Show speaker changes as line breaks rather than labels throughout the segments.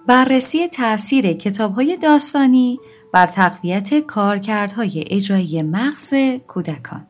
بررسی تأثیر کتاب‌های داستانی بر تقویت کارکردهای اجرایی مغز کودکان.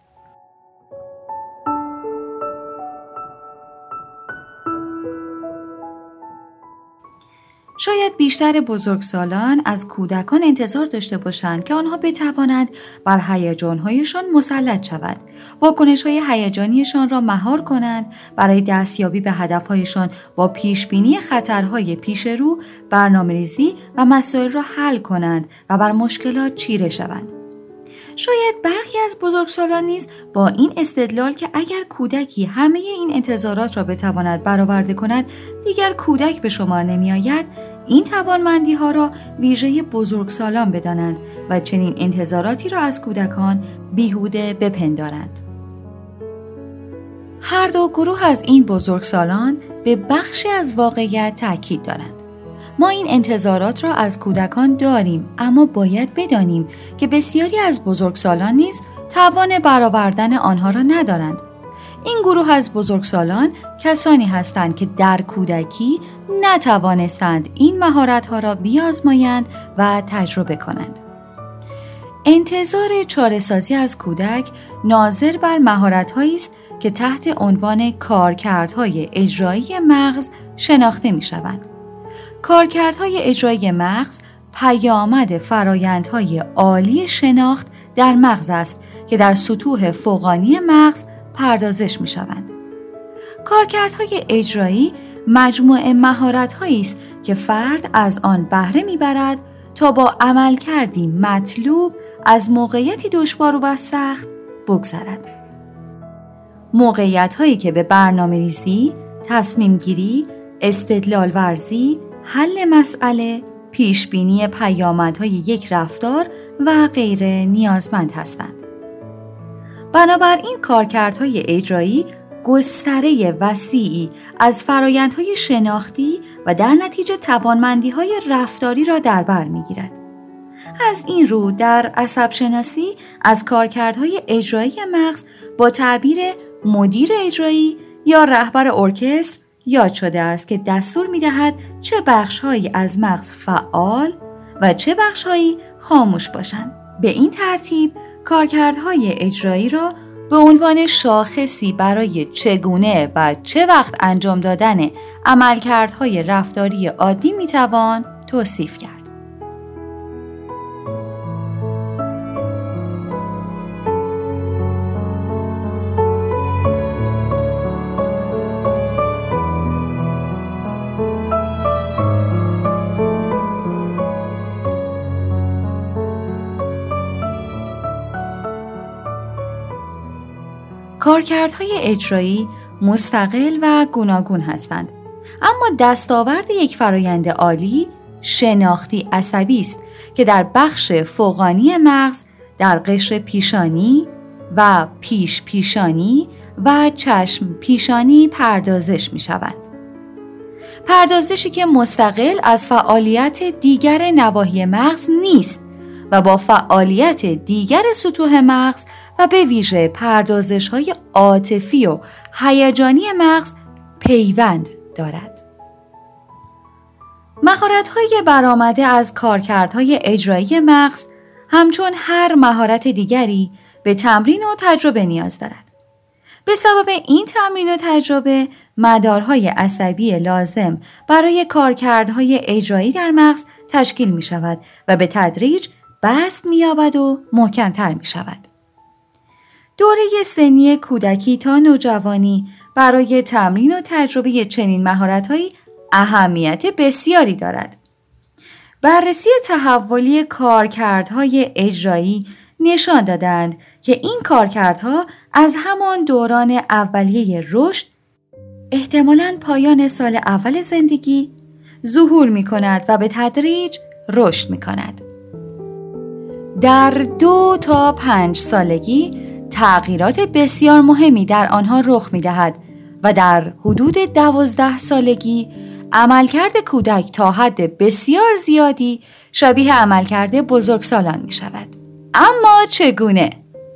شاید بیشتر بزرگسالان از کودکان انتظار داشته باشند که آنها بتوانند بر هیجان‌هایشان مسلط شوند، واکنش‌های هیجانیشان را مهار کنند، برای دستیابی به هدف‌هایشان با پیشبینی خطرهای پیش رو برنامه‌ریزی و مسائل را حل کنند و بر مشکلات چیره شوند. شاید برخی از بزرگسالان نیز با این استدلال که اگر کودکی همه این انتظارات را بتواند برآورده کند دیگر کودک به شمار نمی آید، این توانمندی ها را ویژه بزرگسالان بدانند و چنین انتظاراتی را از کودکان بیهوده بپندارند. هر دو گروه از این بزرگسالان به بخشی از واقعیت تأکید دارند. ما این انتظارات را از کودکان داریم، اما باید بدانیم که بسیاری از بزرگسالان نیز توان برآوردن آنها را ندارند. این گروه از بزرگسالان کسانی هستند که در کودکی نتوانستند این مهارت‌ها را بیازمایند و تجربه کنند. انتظار چاره‌سازی از کودک ناظر بر مهارت‌هایی است که تحت عنوان کارکردهای اجرایی مغز شناخته می‌شوند. کارکردهای اجرایی مغز پیامد فرایندهای عالی شناخت در مغز است که در سطوح فوقانی مغز پردازش می شوند. کارکردهای اجرایی مجموعه مهارت‌هایی است که فرد از آن بهره می‌برد تا با عملکردی مطلوب از موقعیتی دشوار و سخت بگذرد. موقعیت‌هایی که به برنامه‌ریزی، تصمیم‌گیری، استدلال ورزی، حل مسئله، پیشبینی پیامدهای یک رفتار و غیره نیازمند هستند. بنابراین کارکردهای اجرایی گستره وسیعی از فرایندهای شناختی و در نتیجه توانمندی‌های رفتاری را در بر می‌گیرد. از این رو در عصب شناسی از کارکردهای اجرایی مغز با تعبیر مدیر اجرایی یا رهبر ارکستر یاد شده است که دستور می‌دهد چه بخش‌هایی از مغز فعال و چه بخش‌هایی خاموش باشند. به این ترتیب کارکردهای اجرایی را به عنوان شاخصی برای چگونه و چه وقت انجام دادن عملکردهای رفتاری عادی می‌توان توصیف کرد. کارکردهای اجرایی مستقل و گوناگون هستند، اما دستاورد یک فرایند عالی شناختی عصبی است که در بخش فوقانی مغز در قشر پیشانی و پیش پیشانی و چشم پیشانی پردازش می شود. پردازشی که مستقل از فعالیت دیگر نواحی مغز نیست و با فعالیت دیگر سطوح مغز و به ویژه پردازش‌های عاطفی و هیجانی مغز پیوند دارد. مهارت‌های برآمده از کارکردهای اجرایی مغز همچون هر مهارت دیگری به تمرین و تجربه نیاز دارد. به سبب این تمرین و تجربه مدارهای عصبی لازم برای کارکردهای اجرایی در مغز تشکیل می شود و به تدریج بست می یابد و محکم‌تر می شود. دوره سنی کودکی تا نوجوانی برای تمرین و تجربه چنین مهارت‌هایی اهمیت بسیاری دارد. بررسی تحولی کارکردهای اجرایی نشان دادند که این کارکردها از همان دوران اولیه رشد، احتمالاً پایان سال اول زندگی، ظهور می‌کند و به تدریج رشد می‌کند. در 2 تا 5 سالگی تغییرات بسیار مهمی در آنها رخ می‌دهد و در حدود 12 سالگی عملکرد کودک تا حد بسیار زیادی شبیه عملکرد بزرگسالان می‌شود. اما چگونه؟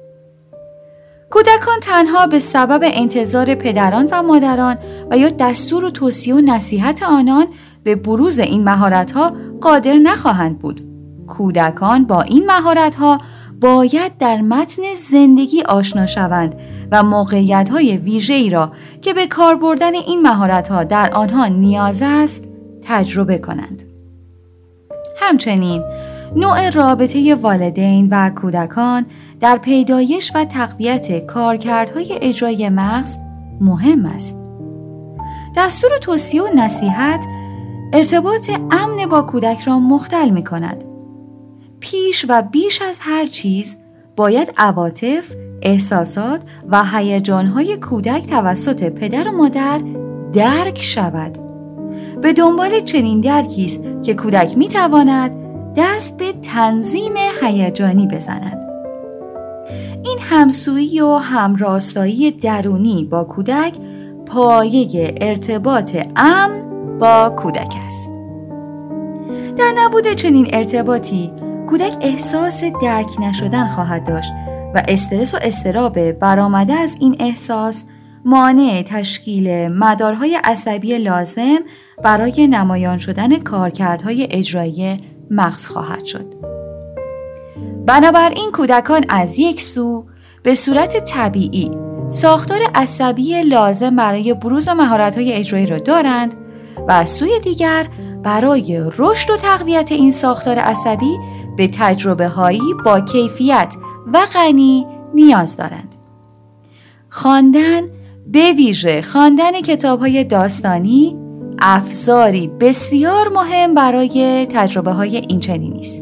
کودکان تنها به سبب انتظار پدران و مادران و یا دستور و توصیه و نصیحت آنان به بروز این مهارت‌ها قادر نخواهند بود. کودکان با این مهارت‌ها باید در متن زندگی آشنا شوند و موقعیت‌های ویژه‌ای را که به کار بردن این مهارت‌ها در آنها نیاز است تجربه کنند. همچنین نوع رابطه والدین و کودکان در پیدایش و تقویت کارکردهای اجرایی مغز مهم است. دستور توصیه و نصیحت ارتباط امن با کودک را مختل می کند. پیش و بیش از هر چیز باید عواطف، احساسات و هیجانهای کودک توسط پدر و مادر درک شود. به دنبال چنین درکی است که کودک می تواند دست به تنظیم هیجانی بزند. این همسویی و همراستایی درونی با کودک پایه ارتباط امن با کودک است. در نبود چنین ارتباطی کودک احساس درک نشدن خواهد داشت و استرس و اضطراب برآمده از این احساس مانع تشکیل مدارهای عصبی لازم برای نمایان شدن کارکردهای اجرایی مغز خواهد شد. بنابراین کودکان از یک سو به صورت طبیعی ساختار عصبی لازم برای بروز مهارت‌های اجرایی را دارند و از سوی دیگر برای رشد و تقویت این ساختار عصبی به تجربه‌هایی با کیفیت و غنی نیاز دارند. خواندن، به ویژه خواندن کتاب‌های داستانی، ابزاری بسیار مهم برای تجربه‌های اینچنینی است.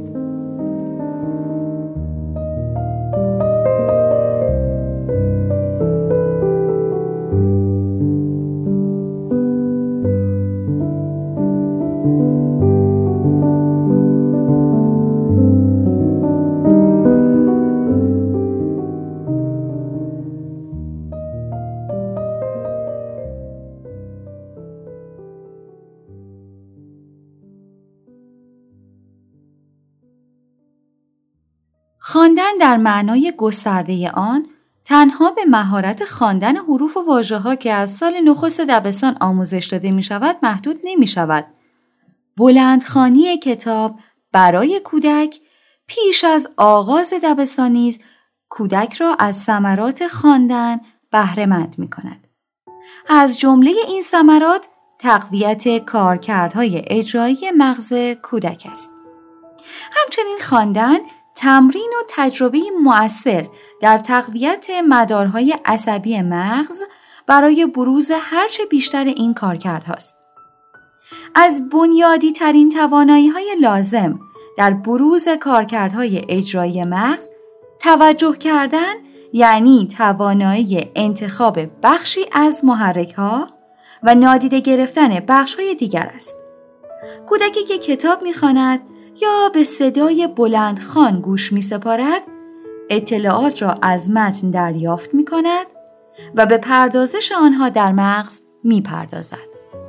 خواندن در معنای گسترده آن تنها به مهارت خواندن حروف و واژه‌ها که از سال نخست دبستان آموزش داده می شود محدود نمی شود. بلندخوانی کتاب برای کودک پیش از آغاز دبستان نیز کودک را از ثمرات خواندن بهره‌مند می کند. از جمله این ثمرات تقویت کارکردهای اجرایی مغز کودک است. همچنین خواندن تمرین و تجربه مؤثر در تقویت مدارهای عصبی مغز برای بروز هرچه بیشتر این کارکردهاست. از بنیادی ترین توانایی‌های لازم در بروز کارکردهای اجرایی مغز توجه کردن یعنی توانایی انتخاب بخشی از محرک‌ها و نادیده گرفتن بخش‌های دیگر است. کودکی که کتاب می‌خواند یا به صدای بلندخوان گوش می‌سپارد، اطلاعات را از متن دریافت می‌کند و به پردازش آنها در مغز می‌پردازد.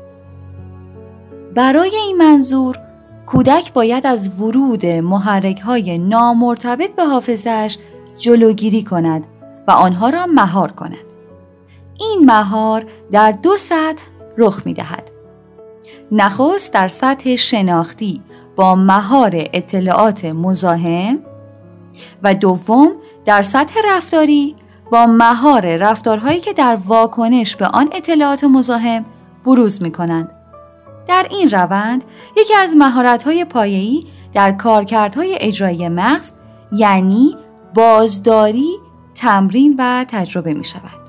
برای این منظور، کودک باید از ورود محرک‌های نامرتبط به حافظه‌اش جلوگیری کند و آنها را مهار کند. این مهار در 2 سطح رخ می‌دهد. نخست در سطح شناختی با مهار اطلاعات مزاحم و دوم در سطح رفتاری با مهار رفتارهایی که در واکنش به آن اطلاعات مزاحم بروز می‌کنند. در این روند یکی از مهارت‌های پایه‌ای در کارکردهای اجرایی مغز یعنی بازداری، تمرین و تجربه می‌شود.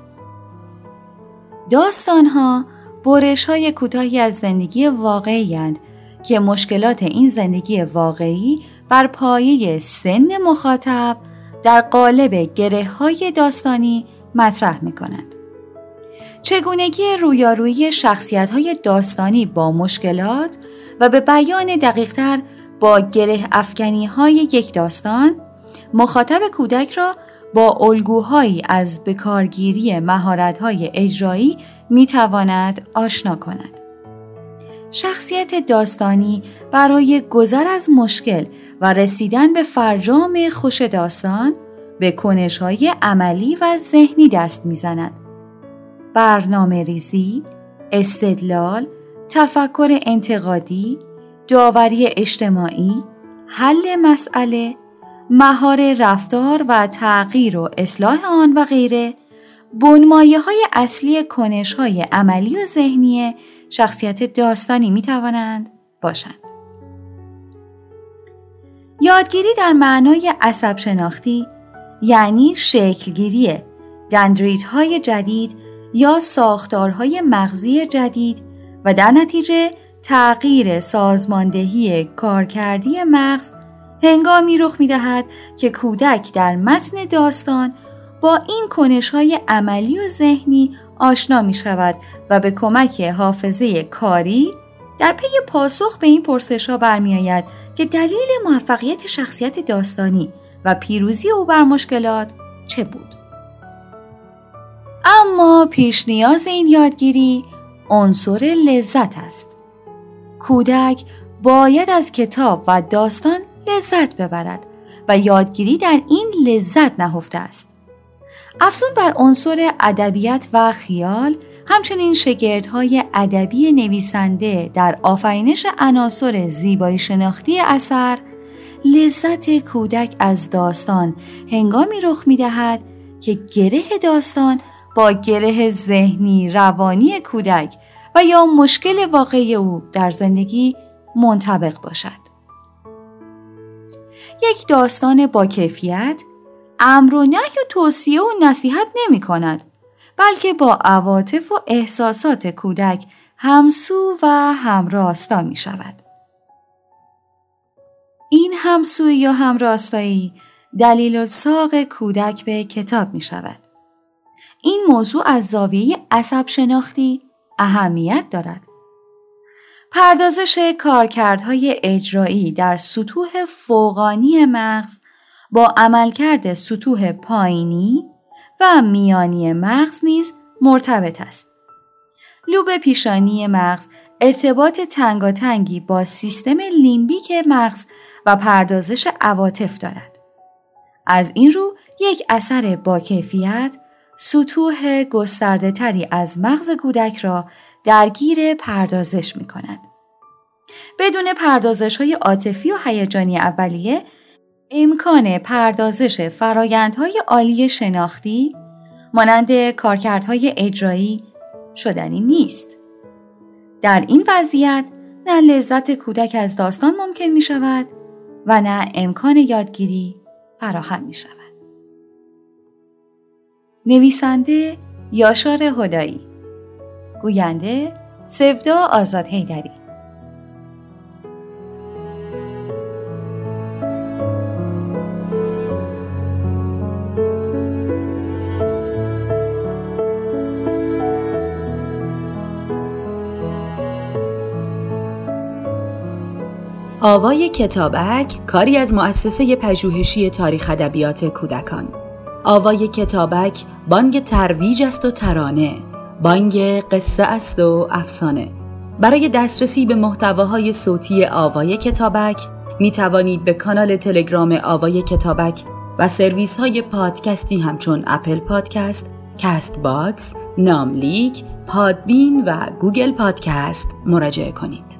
داستان‌ها برش‌های کوتاهی از زندگی واقعی‌اند که مشکلات این زندگی واقعی بر پایه سن مخاطب در قالب گره‌های داستانی مطرح می‌کنند. چگونگی رویارویی شخصیت‌های داستانی با مشکلات و به بیان دقیق‌تر با گره افکنی‌های یک داستان مخاطب کودک را با الگوهایی از بکارگیری مهارت‌های اجرایی می‌تواند آشنا کند. شخصیت داستانی برای گذر از مشکل و رسیدن به فرجام خوش داستان به کنش‌های عملی و ذهنی دست می‌زند. برنامه ریزی، استدلال، تفکر انتقادی، داوری اجتماعی، حل مسئله، مهار رفتار و تغییر و اصلاح آن و غیره، بنمایه‌های اصلی کنش‌های عملی و ذهنی شخصیت داستانی می‌توانند باشند. یادگیری در معنای عصب شناختی یعنی شکلگیری دندریت‌های جدید یا ساختارهای مغزی جدید و در نتیجه تغییر سازماندهی کارکردی مغز هنگامی رخ می‌دهد که کودک در متن داستان با این کنش‌های عملی و ذهنی آشنا می‌شود و به کمک حافظه کاری در پی پاسخ به این پرسش‌ها برمی‌آید که دلیل موفقیت شخصیت داستانی و پیروزی او بر مشکلات چه بود. اما پیش نیاز این یادگیری عنصر لذت است. کودک باید از کتاب و داستان لذت ببرد و یادگیری در این لذت نهفته است. افزون بر عنصر ادبیات و خیال، همچنین شگردهای ادبی نویسنده در آفرینش عناصر زیبایی شناختی اثر، لذت کودک از داستان هنگامی رخ می‌دهد که گره داستان با گره ذهنی روانی کودک و یا مشکل واقعی او در زندگی منطبق باشد. یک داستان با کیفیت امر و نهی و توصیه و نصیحت نمی کند، بلکه با عواطف و احساسات کودک همسو و همراستا می شود. این همسویی یا همراستایی دلیل الساق کودک به کتاب می شود. این موضوع از زاویه عصب شناختی اهمیت دارد. پردازش کارکردهای اجرایی در سطوح فوقانی مغز با عملکرد سطوح پایینی و میانی مغز نیز مرتبط است. لوب پیشانی مغز ارتباط تنگاتنگی با سیستم لیمبیک مغز و پردازش عواطف دارد. از این رو یک اثر با کیفیت سطوح گسترده تری از مغز کودک را درگیر پردازش می کند. بدون پردازش‌های عاطفی و هیجانی اولیه، امکان پردازش فرایندهای عالی شناختی مانند کارکردهای اجرایی شدنی نیست. در این وضعیت نه لذت کودک از داستان ممکن می شود و نه امکان یادگیری فراهم می شود. نویسنده یاشار هدایی، گوینده سفدا آزاد حیدری.
آوای کتابک کاری از مؤسسه پژوهشی تاریخ ادبیات کودکان. آوای کتابک بانگ ترویج است و ترانه، بانگ قصه است و افسانه. برای دسترسی به محتواهای صوتی آوای کتابک می توانید به کانال تلگرام آوای کتابک و سرویس های پادکستی همچون اپل پادکست، کست باکس، ناملیک، پادبین و گوگل پادکست مراجعه کنید.